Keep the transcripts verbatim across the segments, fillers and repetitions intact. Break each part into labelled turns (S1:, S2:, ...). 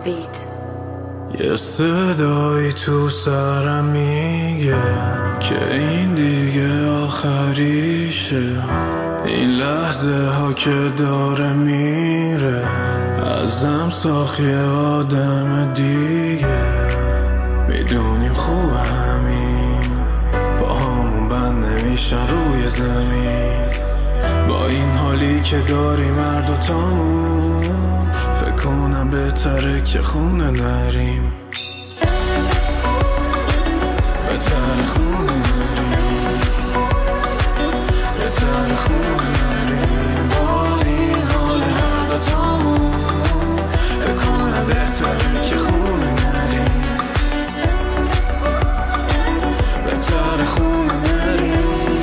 S1: beat.
S2: یه صدایی تو سرم میگه که این دیگه آخریشه، این لحظه ها که داره میره ازم ساخت یه آدم دیگه. میدونیم خوب همین با همون بند نمیشن روی زمین، با این حالی که داریم هر دوتامون فکر کنم بهتره که خونه نریم، بهتره خونه نریم، بهتره خونه نریم. با این حال هر دوتامون فکر کنم بهتره که خونه نریم، بهتره خونه نریم،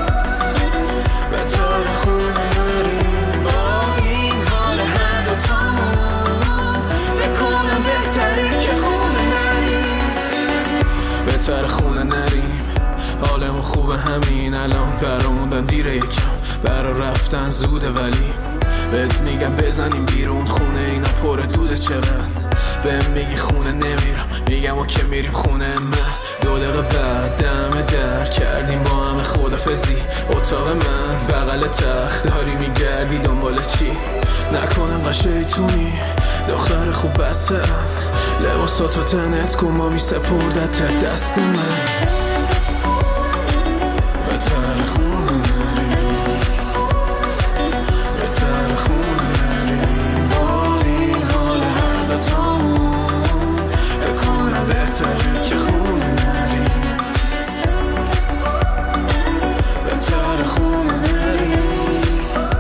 S2: بهتره خونه نریم. با این حال هر دوتامون فکر کنم بهتره که خونه نریم، بهتره خونه نریم. حالمون خوبه همین الان، براموندن دیره یکم، برا رفتن زوده ولی بهت میگم بزنیم بیرون خونه، اینا پر دوده چقدر. بهم میگی خونه نمیرم، میگم و که میریم خونه من. دو دقیقه بعد دم در کردیم با همه خدافزی، اتاق من بغل تخت داری میگردی دنبال چی؟ نکنم قشیطونی دختر خوب بسته ام، لباساتو تنت کن ما میسپردت دست من. بهتره خونه نریم، بهتره خونه نریم. با این حال هر دوتامون فکر کنم بهتره که خونه نریم، بهتره خونه نریم،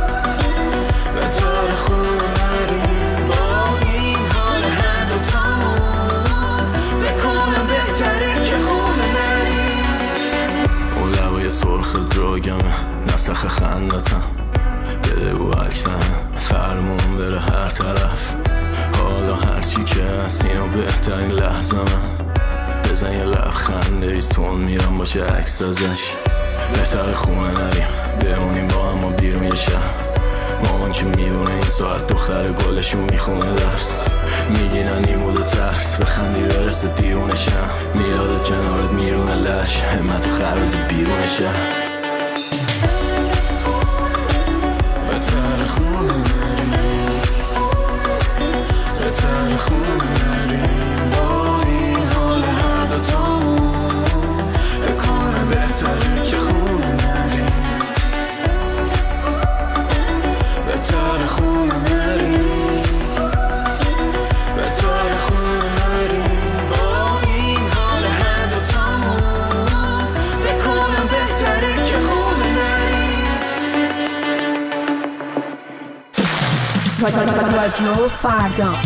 S2: بهتره خونه نریم. با این حال هر دوتامون فکر کنم بهتره که خونه نریم. اون لبای سرخ دراگمه، نسخ خندتم، بده و عکسم فرمون بره هر طرف. حالا هرچی که هست اینو بهترین لحظه من، بزن یه لبخند ریز تون میرم باشه عکس ازش. بهتر خونه نریم بمونیم با هم و بیرون یه شهر، مامان که میدونه این ساعت دختر گلشون میخونه درس. میگینن نیمود و ترس بخندی برسه دیونه شم، میلادت کنارت میرونه لش، همت و خربز بیرون شم. بهتر خونه نریم، بهتر خونه نریم. با این حال هر دوتامون فکر کنم بهتره که خونه نریم، بهتر خونه نریم، بهتر خونه نریم. با این حال هر دوتامون فکر کنم بهتره که خونه نریم.
S1: رادیو فردا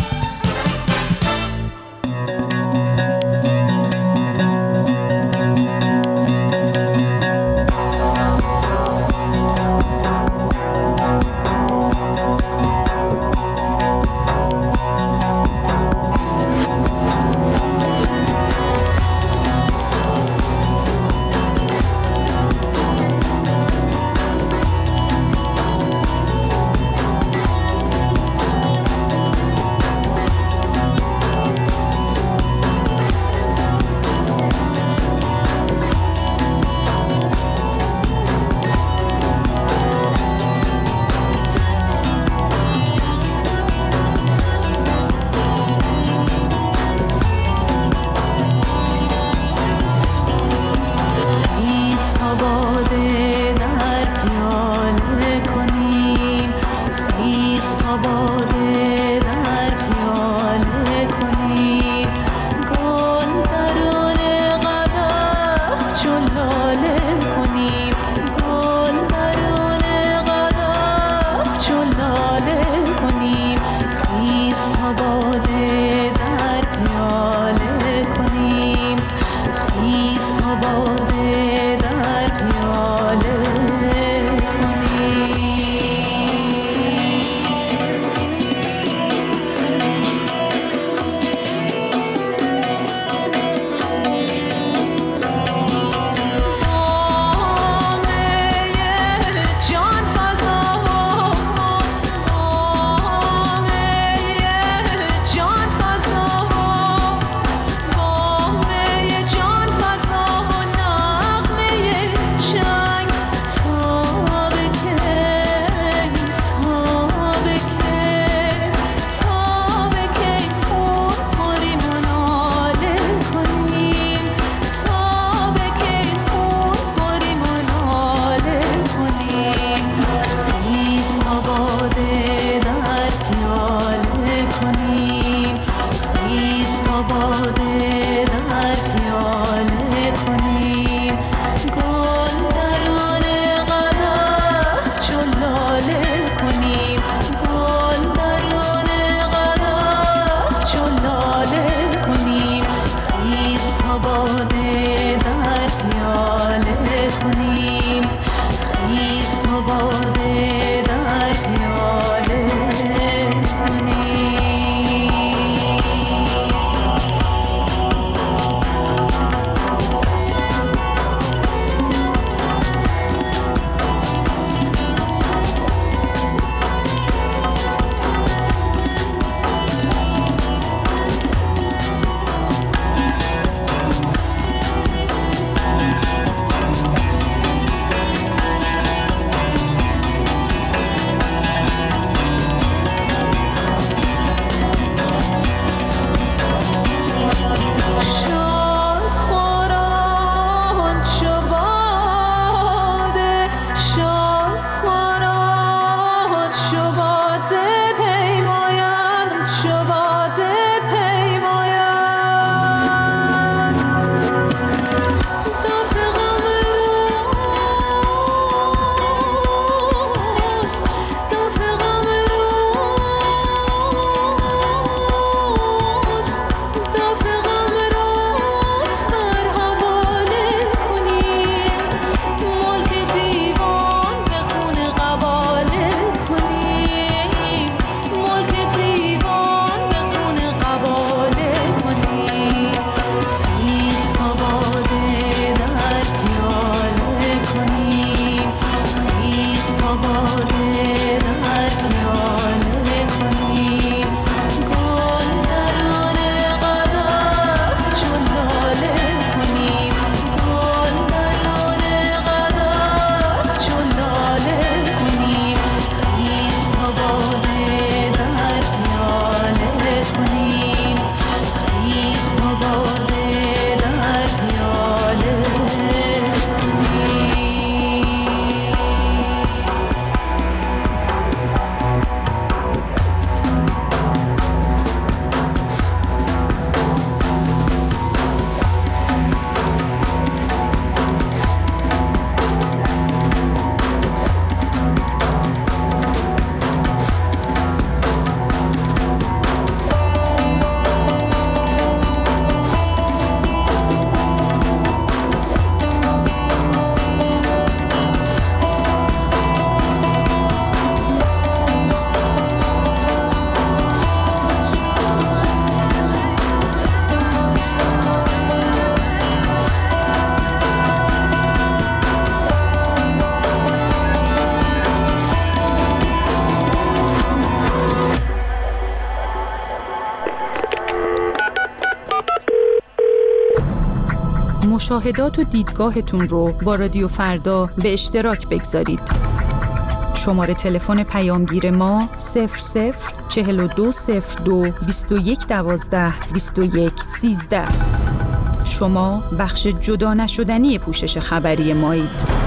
S3: مشاهدات و دیدگاهتون رو با رادیو فردا به اشتراک بگذارید. شماره تلفن پیامگیر ما صفر صفر چهل و دو صفر دو بیست و یک دوازده بیست و یک سیزده. شما بخش جدا نشدنی پوشش خبری مایید.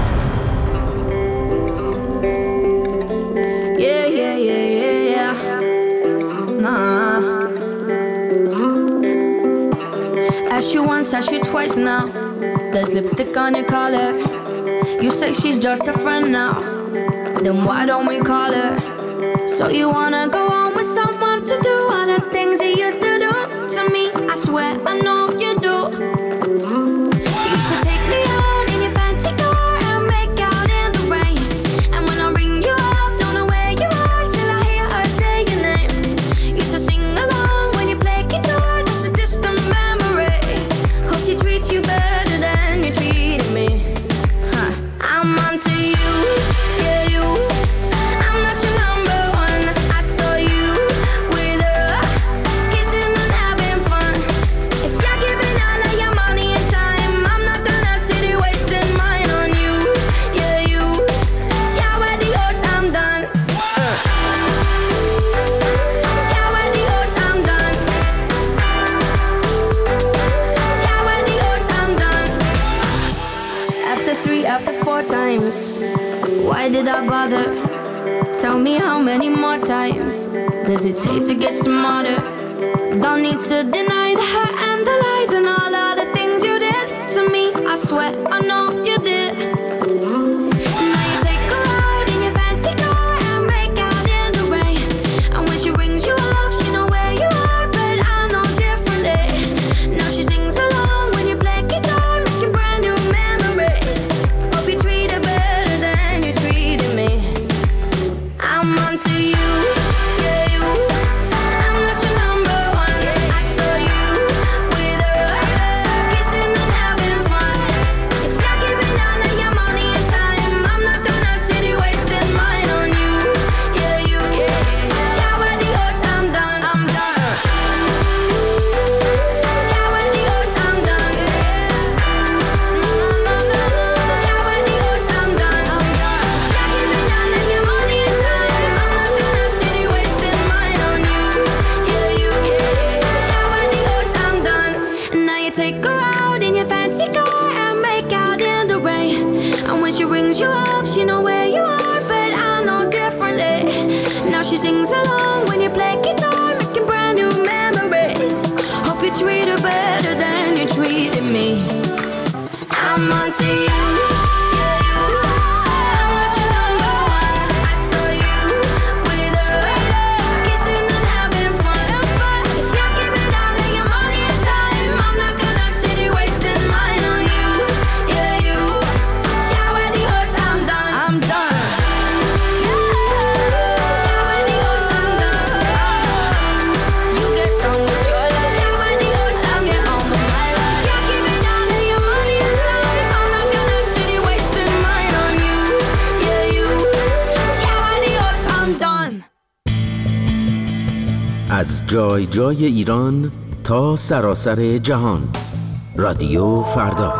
S4: Yeah, yeah, yeah, yeah, yeah. Nah. Asked you once, asked you twice now. There's lipstick on your collar. You say she's just a friend now. Then why don't we call her? So you wanna go on with someone to do all the things you used to do to me? I swear I know you do. You used to take me out in your fancy car and make out in the rain. And when I ring you up, don't know where you are till I hear her say your name. Used to sing along when you play guitar, that's a distant memory. Hope she treats you better than you treated me. Huh. I'm onto you. Why did I bother? Tell me how many more times does it take to get smarter? Don't need to deny the hurt and the lies and all of the things you did to me. I swear I know you did. Now you take her out in your fancy car and make out in the rain. And when she rings you up, she know where you are, but I know differently. Now she sings along when you play guitar, making brand new memories. Hope you treat her better than you treated me. I'm onto you, yeah you. I'm not your number one. I saw you with her, kissing and having fun. If you're giving all of your money and time, I'm not gonna sit here wasting mine on you, yeah you. Ciao adios, I'm done, I'm done. Ciao adios, I'm done. No no no no no. Ciao adios, I'm done, I'm done. You're giving all of your money and time, I'm not gonna sit here wasting mine on you, yeah you. Ciao adios, I'm done. And now you take her out in your fancy car and make out in the rain. And when she rings you up, she know where you are, but I know differently. Now she sings along when you play guitar, making brand new memories. Hope you treat her better than you treated me. I'm onto you. Yeah, you. I'm not your number one. I saw you with her, kissing and having fun. If you're giving all of your money and time, I'm not gonna sit here wasting mine on you, yeah you. Ciao adios, I'm done, I'm done. Ciao adios, I'm done. You get on with your life. Ciao adios, I'll get on with my life. If you're giving all of your money and time, I'm not gonna sit here wasting mine on you, yeah you. Ciao adios, I'm done.
S5: از جای جای ایران تا سراسر جهان. رادیو فردا.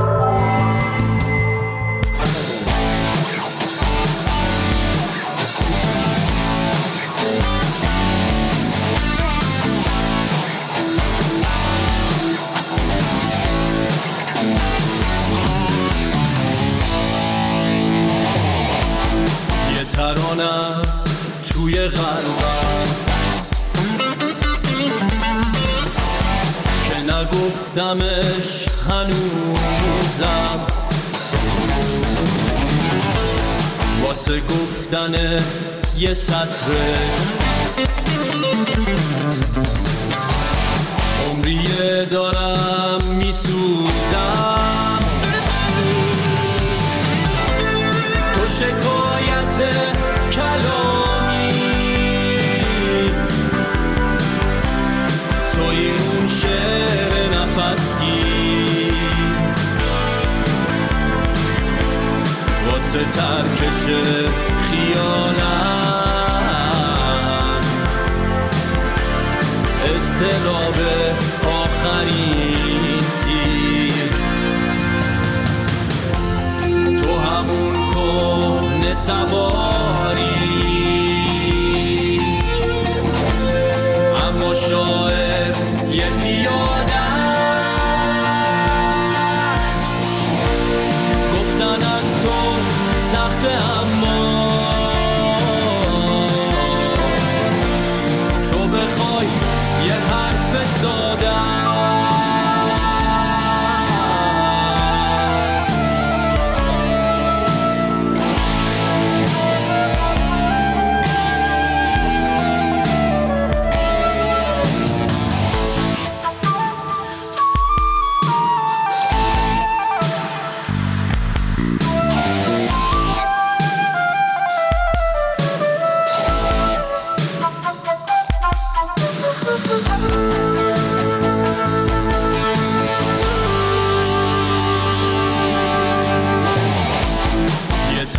S2: یه ترانه است توی قلبم که نگفتمش هنوزم، واسه گفتن یه سطرش عمریه دارم میسوزم. تو شکایت کلامی، توی اون شعر نفسی، واسه ترکش خیانت اضطراب آخرین تیر. سواری، اما شاعر یه پیاده است. گفتن از تو سخته اما